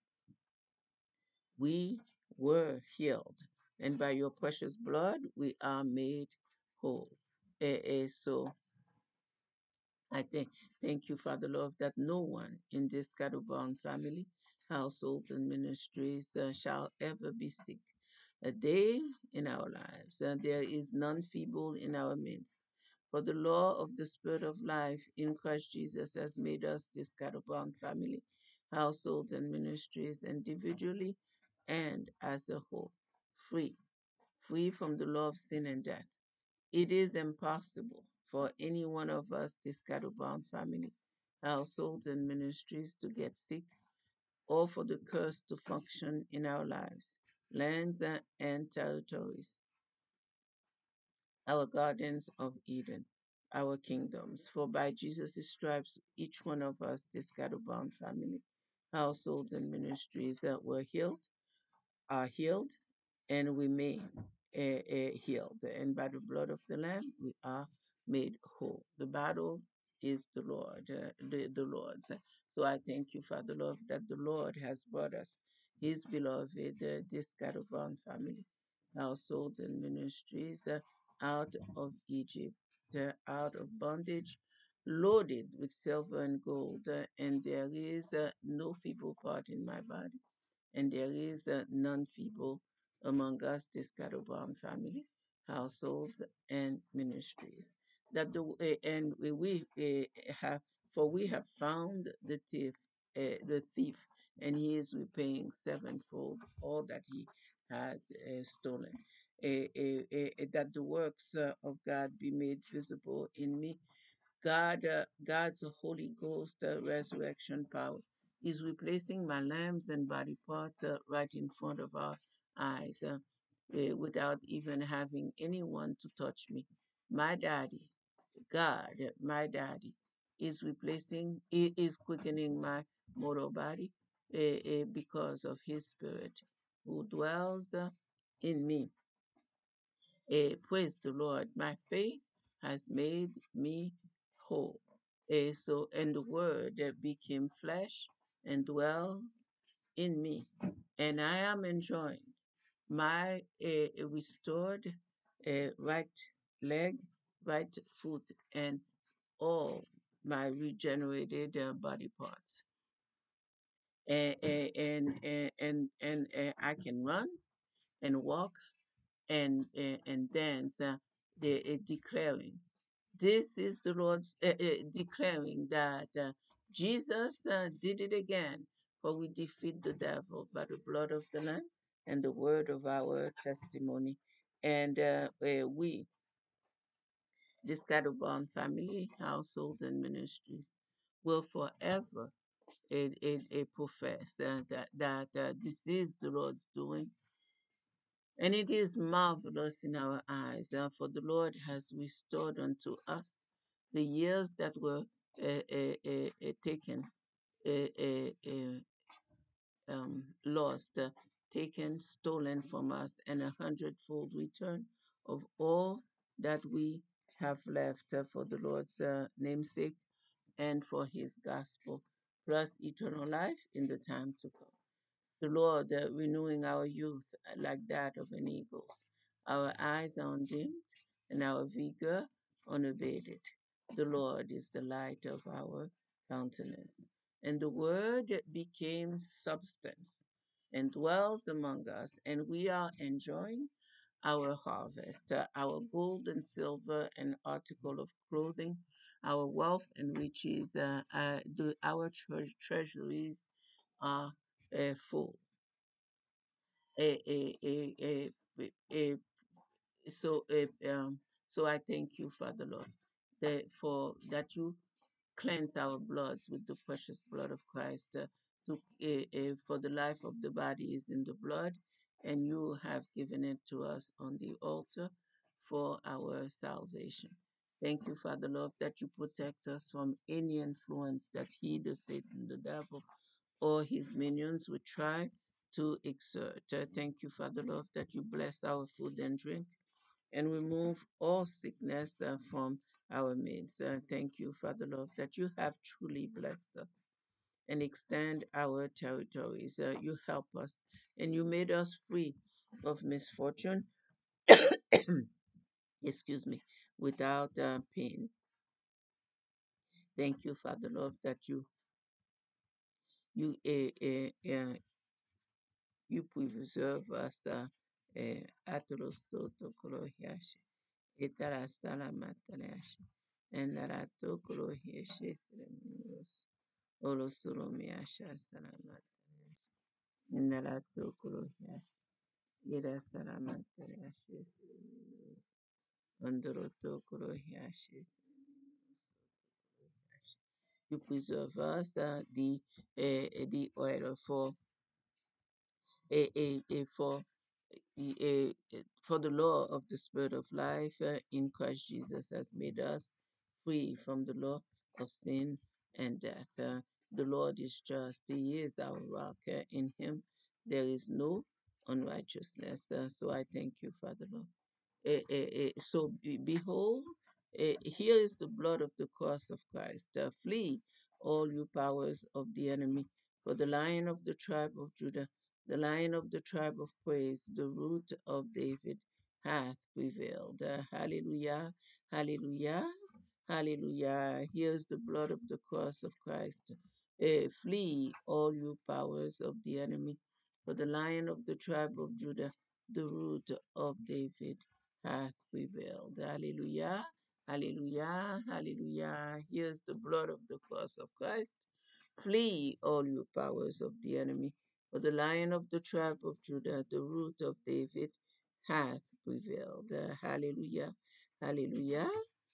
we were healed, and by your precious blood we are made whole. Eh, eh, so I thank, thank you, Father Lord, that no one in this Scatterbound family, households, and ministries uh, shall ever be sick a day in our lives. And there is none feeble in our midst. For the law of the Spirit of life in Christ Jesus has made us this Scatterbound family, households, and ministries individually and as a whole, free, free from the law of sin and death. It is impossible for any one of us, this Scatterbound family, households, and ministries to get sick or for the curse to function in our lives, lands, uh, and territories, our gardens of Eden, our kingdoms. For by Jesus' stripes, each one of us, this Scatterbound family, households, and ministries that were healed, are healed, and remain uh, uh, healed. And by the blood of the Lamb, we are made whole. The battle is the Lord, uh, the, the Lord's. So I thank you, Father Lord, that the Lord has brought us, His beloved, uh, this Caravan family, households, and ministries uh, out of Egypt, uh, out of bondage, loaded with silver and gold, uh, and there is uh, no feeble part in my body and there is uh, none feeble among us, this Cattlebaum family, households, and ministries. That the uh, and we, we uh, have, for we have found the thief, uh, the thief, and he is repaying sevenfold all that he had uh, stolen. Uh, uh, uh, that the works uh, of God be made visible in me. God, uh, God's Holy Ghost uh, resurrection power He's replacing my limbs and body parts uh, right in front of our eyes uh, uh, without even having anyone to touch me. My daddy, God, my daddy, is replacing, i- is quickening my mortal body uh, uh, because of his spirit who dwells uh, in me. Eh, praise the Lord. My faith has made me whole. Eh, so, and the word that became flesh and dwells in me. And I am enjoying my uh, restored uh, right leg, right foot, and all my regenerated uh, body parts. And, and, and, and, and uh, I can run and walk and uh, and dance, uh, de- uh, declaring, "This is the Lord's," uh, uh, declaring that uh, Jesus uh, did it again. For we defeat the devil by the blood of the Lamb and the word of our testimony, and uh, uh, we, the Scatterborn family, household, and ministries, will forever uh, uh, uh, profess uh, that that uh, this is the Lord's doing, and it is marvelous in our eyes, uh, for the Lord has restored unto us the years that were uh, uh, uh, uh, taken, uh, uh, uh, um, lost, uh, taken, stolen from us, and a hundredfold return of all that we have left uh, for the Lord's uh, namesake and for his gospel, plus eternal life in the time to come. The Lord uh, renewing our youth uh, like that of an eagle's. Our eyes are undimmed and our vigor unabated. The Lord is the light of our countenance. And the Word became substance and dwells among us, and we are enjoying our harvest, uh, our gold and silver and article of clothing, our wealth and riches, uh, uh, the, our tre- treasuries are uh, full. Eh, eh, eh, eh, eh, eh, so, eh, um, so I thank you, Father Lord, that for that you cleanse our bloods with the precious blood of Christ. Uh, to, uh, uh, for the life of the body is in the blood, and you have given it to us on the altar for our salvation. Thank you, Father Lord, that you protect us from any influence that he, the Satan, the devil, or his minions would try to exert. Uh, thank you, Father Lord, that you bless our food and drink and remove all sickness uh, from our midst. Uh, thank you, Father Lord, that you have truly blessed us and extend our territories. Uh, you help us and you made us free of misfortune, excuse me, without uh, pain. Thank you, Father Lord, that you you uh, uh, uh, you preserve us. Uh, eh, Atorosoto Korohiashi, Itarasala Matarashi, and Narato Korohiashi, Olosoromiasha Salamatarashi, and Narato Korohiashi, Ira Salamatarashi, Andoroto Korohiashi. You preserve us uh, the uh, the oil for a, a, a for the, uh, for the law of the Spirit of life uh, in Christ Jesus has made us free from the law of sin and death. Uh, the Lord is just, He is our rock. Uh, in Him there is no unrighteousness. Uh, so I thank you, Father Lord. Eh, eh, eh, so be, behold, eh, here is the blood of the cross of Christ. Uh, flee, all you powers of the enemy, for the lion of the tribe of Judah, the lion of the tribe of praise, the root of David, hath prevailed. Uh, hallelujah, hallelujah, hallelujah. Here's the blood of the cross of Christ. Eh, flee, all you powers of the enemy, for the lion of the tribe of Judah, the root of David hath prevailed. Hallelujah. Hallelujah. Hallelujah. Here's the blood of the cross of Christ. Flee, all you powers of the enemy, for the lion of the tribe of Judah, the root of David, hath prevailed. Uh, hallelujah. Hallelujah.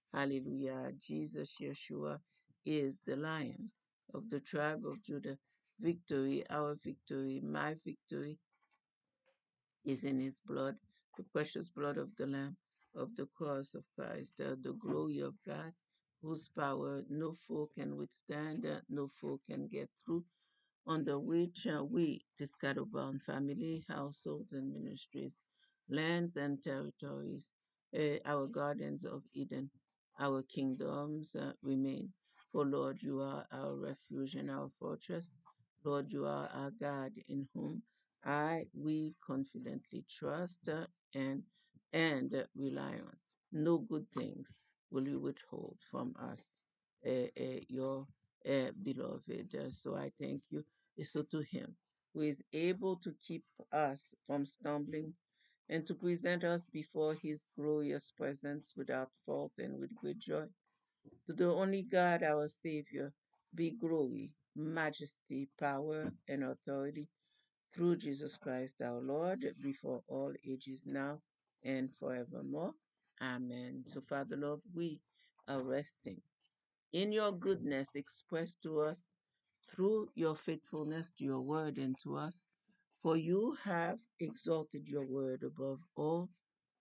Hallelujah. Jesus Yeshua is the lion of the tribe of Judah, victory, our victory, my victory is in his blood, the precious blood of the Lamb, of the cross of Christ, uh, the glory of God, whose power no foe can withstand, uh, no foe can get through, under which uh, we, the scatterbound family, households, and ministries, lands and territories, uh, our gardens of Eden, our kingdoms uh, remain. For Lord, you are our refuge and our fortress. Lord, you are our God in whom I we confidently trust uh, and and uh, rely on. No good things will you withhold from us, uh, uh, your uh, beloved. Uh, so I thank you is so to him who is able to keep us from stumbling and to present us before his glorious presence without fault and with great joy. To the only God, our Savior, be glory, majesty, power, and authority through Jesus Christ our Lord, before all ages now and forevermore. Amen. So, Father Lord, we are resting in your goodness expressed to us through your faithfulness to your word and to us. For you have exalted your word above all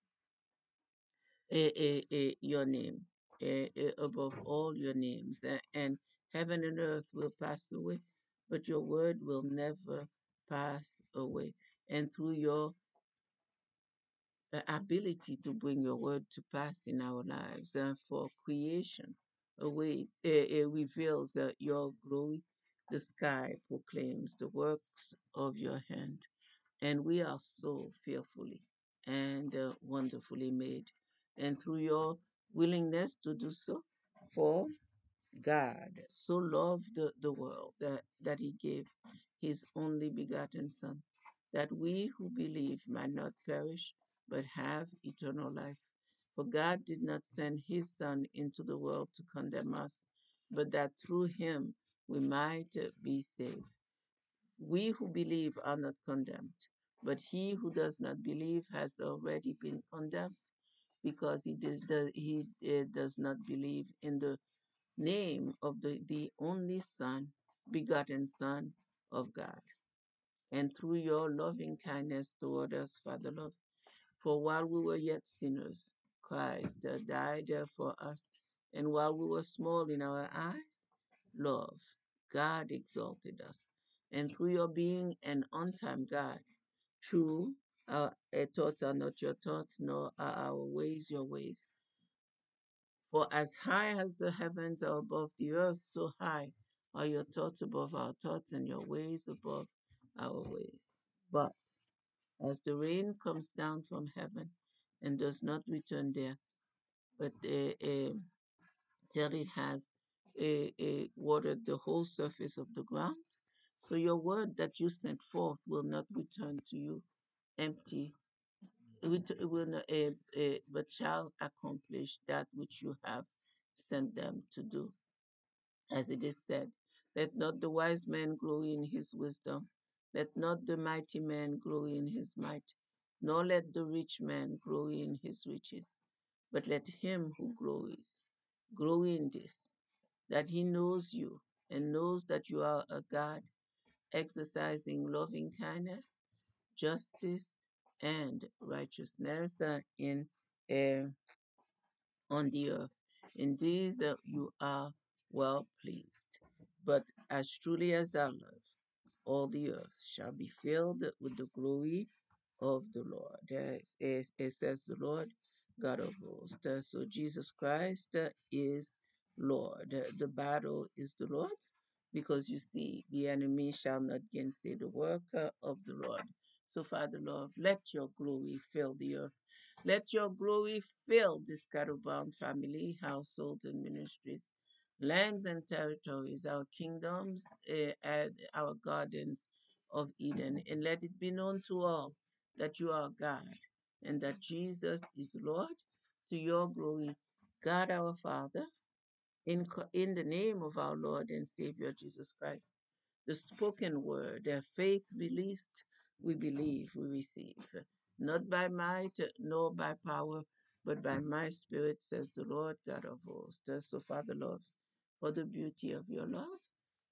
eh, eh, eh, your name, eh, eh, above all your names, eh, and heaven and earth will pass away, but your word will never pass away. And through your uh, ability to bring your word to pass in our lives, uh, for creation away uh, uh, reveals uh, your glory. The sky proclaims the works of your hand, and we are so fearfully and uh, wonderfully made. And through your willingness to do so, for God so loved the, the world that, that he gave his only begotten Son, that we who believe might not perish, but have eternal life. For God did not send his Son into the world to condemn us, but that through him we might uh, be saved. We who believe are not condemned, but he who does not believe has already been condemned because he, does, he uh, does not believe in the name of the, the only Son, begotten Son of God. And through your loving kindness toward us, Father Lord, for while we were yet sinners, Christ uh, died uh, for us. And while we were small in our eyes, love, God exalted us. And through your being an on time God, true, our uh, thoughts are not your thoughts, nor are our ways your ways. For as high as the heavens are above the earth, so high are your thoughts above our thoughts and your ways above our ways. But as the rain comes down from heaven and does not return there, but uh, uh, till it has uh, uh, watered the whole surface of the ground, so your word that you sent forth will not return to you empty, it will not, uh, uh, but shall accomplish that which you have sent them to do. As it is said, let not the wise man glory in his wisdom, let not the mighty man glory in his might, nor let the rich man glory in his riches, but let him who glories glory in this, that he knows you and knows that you are a God exercising loving kindness, justice, and righteousness uh, in uh, on the earth. In these uh, you are well pleased. But as truly as I live, all the earth shall be filled with the glory of the Lord. It, it, it says the Lord God of hosts. Uh, So Jesus Christ uh, is Lord. Uh, The battle is the Lord's because you see, the enemy shall not gainsay the work uh, of the Lord. So, Father Lord, let your glory fill the earth. Let your glory fill this Caravan family, households, and ministries, lands and territories, our kingdoms, eh, and our gardens of Eden. And let it be known to all that you are God and that Jesus is Lord, to your glory. God our Father, in, in the name of our Lord and Savior Jesus Christ, the spoken word, their faith released, we believe, we receive. Not by might, nor by power, but by my spirit, says the Lord God of hosts. So, Father Lord, for the beauty of your love,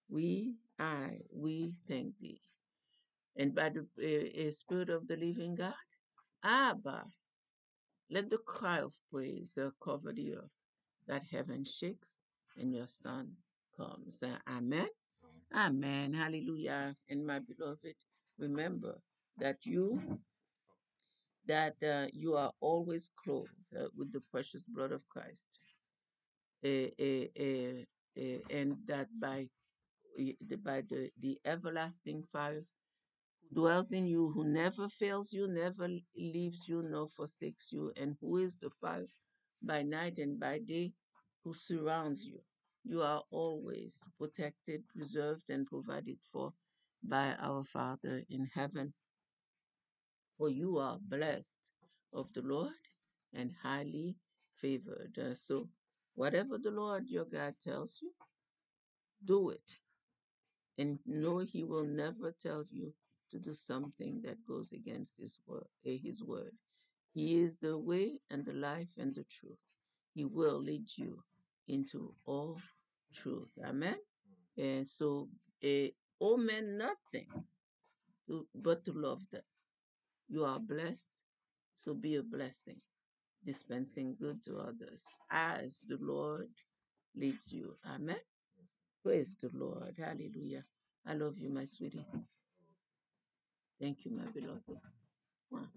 We, I, we thank thee. And by the uh, uh, Spirit of the living God, Abba, let the cry of praise uh, cover the earth, that heaven shakes and your Son comes. Uh, amen. Amen. Hallelujah. And my beloved, remember that you that uh, you are always clothed uh, with the precious blood of Christ, uh, uh, uh, uh, and that by by the, the everlasting fire who dwells in you, who never fails you, never leaves you, nor forsakes you, and who is the fire by night and by day, who surrounds you. You are always protected, preserved, and provided for by our Father in heaven. For you are blessed of the Lord and highly favored. Uh, so, whatever the Lord your God tells you, do it. And know He will never tell you to do something that goes against His word. eh, His word. He is the way and the life and the truth. He will lead you into all truth. Amen. And so, uh, owe men nothing to, but to love them. You are blessed, so be a blessing, dispensing good to others as the Lord leads you. Amen. Praise the Lord. Hallelujah. I love you, my sweetie. Thank you, my beloved. Mwah.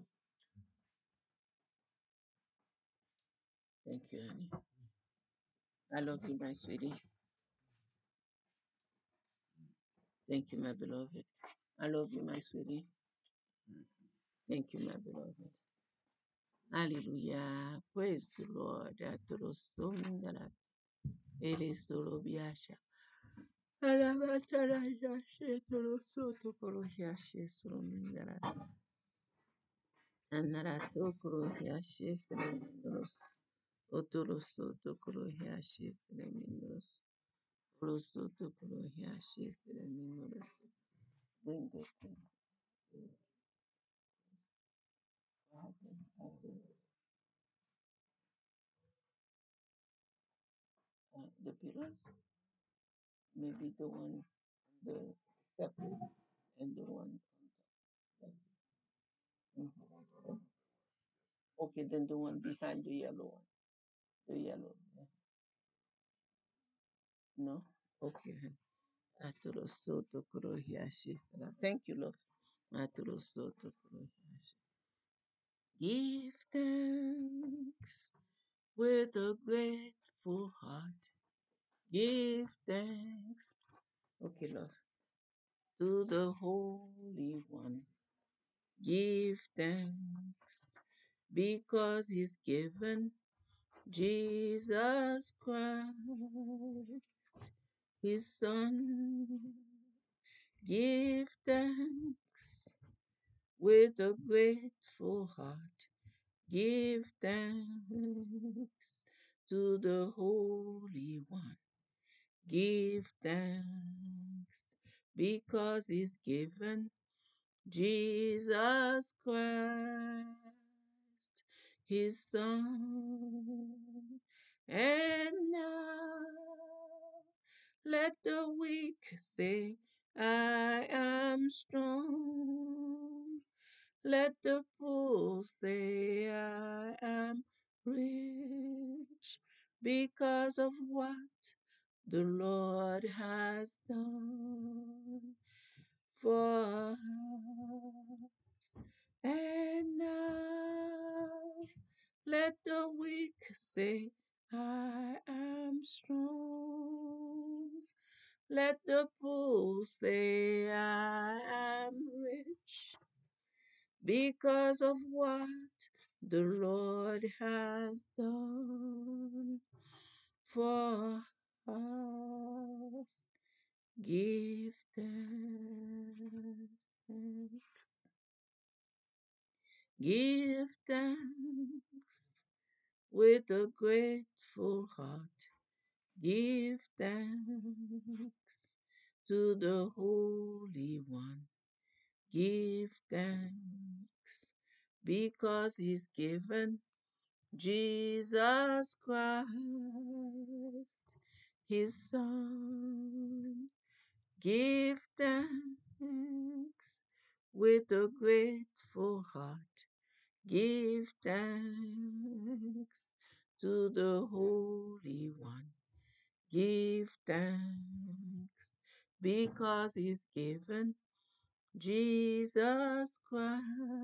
Thank you, honey. I love you, my sweetie. Thank you, my beloved. I love you, my sweetie. Thank you, my beloved. Hallelujah. Praise the Lord. Atorosomindara. Eresorobiasha. Alabatarayashe torosotokorohiashe soromindara. Anaratokorohiashe seremindoros. Otorosotokorohiashe seremindoros. Orosotokorohiashe seremindoros. Bring the uh, the pillars, maybe the one the separate and the one on top. Mhm. Okay, then the one behind the yellow one. The yellow. Yeah. No? Okay. Atoro soto kuro hiyashi sara. Thank you, Lord. Atoro soto kuro hiyashi. Give thanks with a grateful heart. Give thanks. Okay, Lord. To the Holy One. Give thanks because He's given Jesus Christ, His Son. Give thanks with a grateful heart. Give thanks to the Holy One. Give thanks because He's given Jesus Christ, His Son. And now let the weak say, I am strong. Let the poor say, I am rich because of what the Lord has done for us. And now let the weak say, I am strong. Let the poor say, I am rich because of what the Lord has done for us. Give thanks. Give thanks with a grateful heart. Give thanks to the Holy One. Give thanks because He's given Jesus Christ, His Son. Give thanks with a grateful heart. Give thanks to the Holy One. Give thanks because He's given Jesus Christ,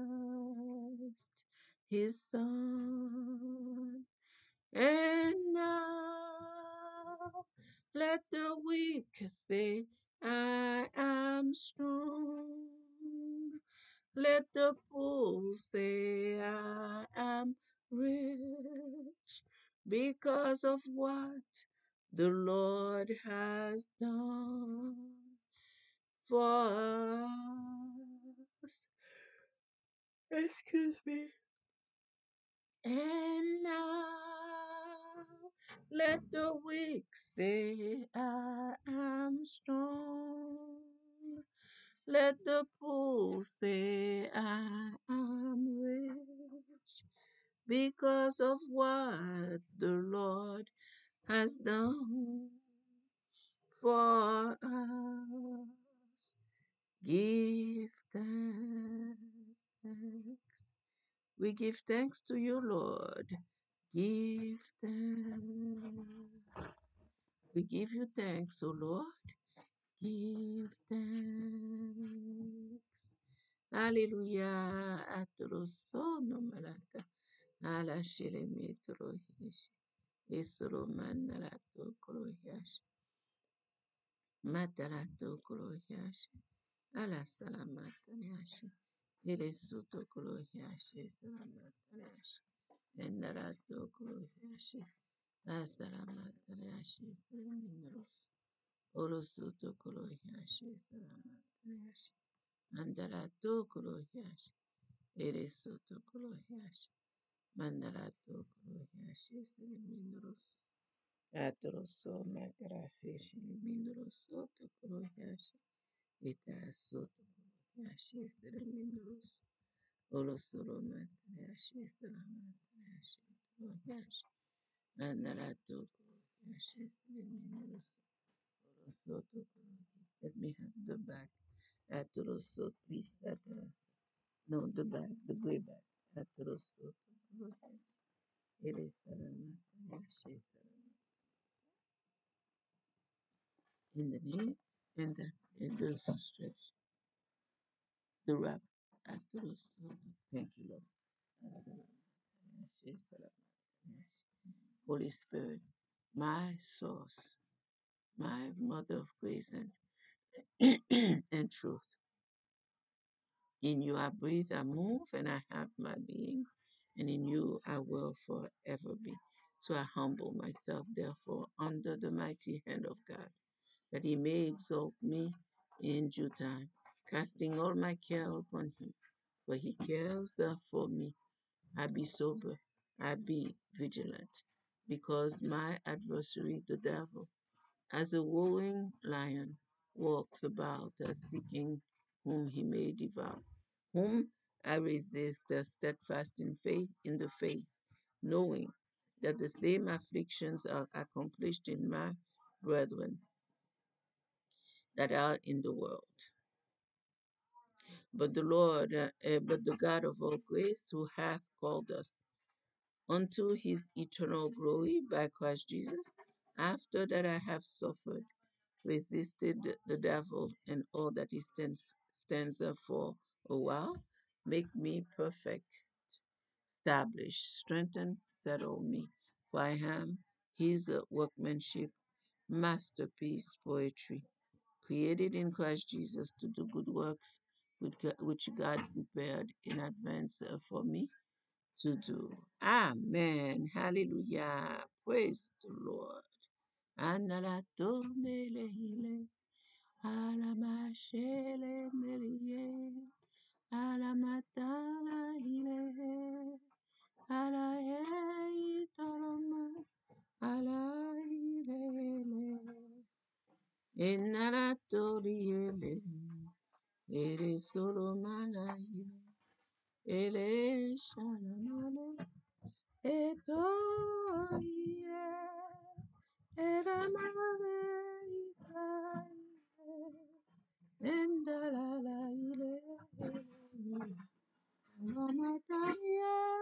His Son. And now let the weak say, I am strong. Let the poor say, I am rich because of what the Lord has done for us. Excuse me. And now let the weak say, I am strong. Let the poor say, I am rich because of what the Lord has done for us. Give thanks. We give thanks to you, Lord. Give thanks. We give you thanks, O Lord. Give thanks. Hallelujah. Atorosono malata. Ala shelemetro hish. Esro manalato korohiash. Matalato korohiash. Ala salamataniash. Ele suto korohiash. Salamataniash. Enarato korohiash. Asalamataniash. Seliminos. Orosuto korohiash. Salamataniash. Andarato korohiash. Eresoto korohiash. Mandarato korohiash. Seliminos. Atroso matarase shiliminos. Soto korohiash. Ita soto korohiash. Seliminos. Orosoro matarase. Salamataniash. Korohiash. Andarato korohiash. Seliminos. Orosoto korohiash. Let me have the back. Atoroso, please. No, the back, the way back. Atoroso, it is in the knee and the in the stretch, the wrap. Atoroso, thank you, Lord. Holy Spirit, my source, my mother of grace and and truth. In you I breathe, I move, and I have my being, and in you I will forever be. So I humble myself, therefore, under the mighty hand of God, that he may exalt me in due time, casting all my care upon him, for he cares uh, for me. I be sober, I be vigilant, because my adversary, the devil, as a roaring lion, walks about uh, seeking whom he may devour, whom I resist uh, steadfast in faith, in the faith, knowing that the same afflictions are accomplished in my brethren that are in the world. But the Lord, uh, uh, but the God of all grace, who hath called us unto his eternal glory by Christ Jesus, after that I have suffered, resisted the devil and all that he stands stands up for a while, make me perfect, establish, strengthen, settle me. For I am his uh, workmanship, masterpiece poetry, created in Christ Jesus to do good works, which God prepared in advance uh, for me to do. Amen. Hallelujah. Praise the Lord. Analato melehile. Alamashele melie, alamatala hile, alae tarama, alaile, enaratoriele, ere solo malaile, ele shalamale, etoile, era male itaile. Enda la la ile. Mama Maria,